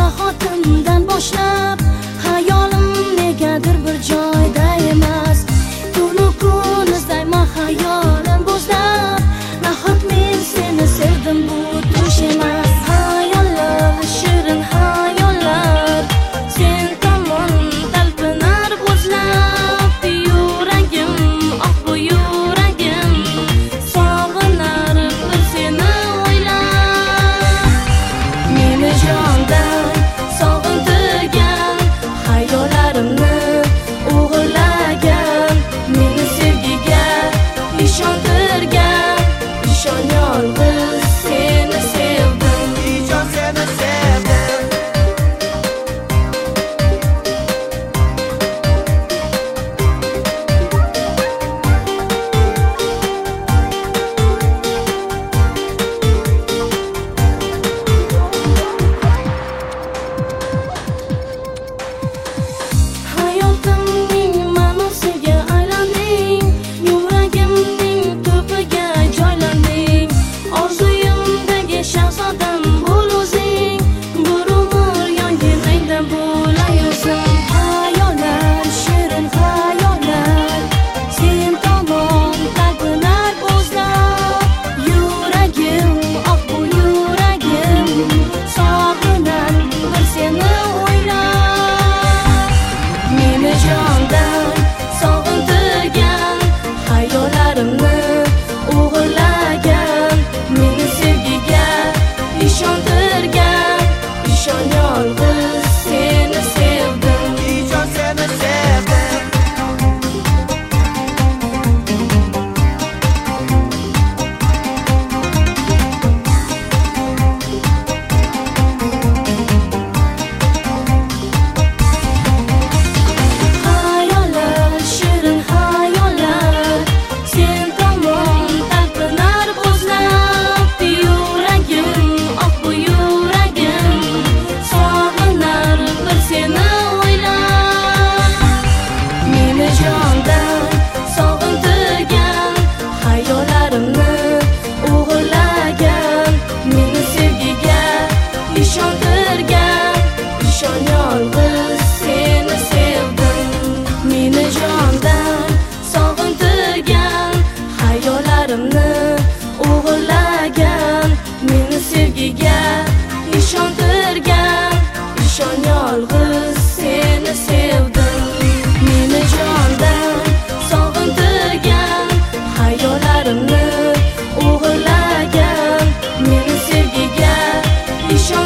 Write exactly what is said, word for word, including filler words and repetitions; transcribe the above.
zahotimdan boshlab hayolim negadir bir joyda emas. Tunu kun izlayman hayolim bo'zlab, nahot men seni sevdim bu tush emas. Hayollar, shirin hayollar, sen tomon talpinar bo'zlab, yuragim, oh bu yuragim sog'inar bir seni o'ylab. Meni jondan sog'intirgan hayollarimni o'g'irlagan, meni sevgiga ishontirgan, ishon yolg'iz seni sevdim, Jon seni sevdim. hayotimning ma'nosiga aylanding, yuragimning to'piga joylanding. Orzuyimdagi shahzodam bo'l o'zing, bir umr yonginangda bo'layosan. Hayollar, shirin hayollar, sen tomon talpinar bo'zlab, yuragim, oh bu yuragim sog'inar bir seni o'ylab. Meni jondan sog'intirgan hayollarimni o'g'irlagan, meni sevgiga ishontirgan, ishon yolg'iz seni sevdim, Jon seni sevdim. hayollar, shirin hayollar, sen tomon talpinar bo'zlab, yuragim, oh bu yuragim sog'inar bir seni o'ylab. Meni jondan sog'intirgan hayollarimni o'g'irlagan, meni sevgiga ishontirgan, ishon yolg'iz seni sevdim. Meni jondan sog'intirgan hayollarimni o'g'irlagan, meni sevgiga ishontirgan, ishon yolg'iz seni sevdim. Meni jondan sog'intirgan hayollarimni o'g'irlagan, meni sevgiga ishon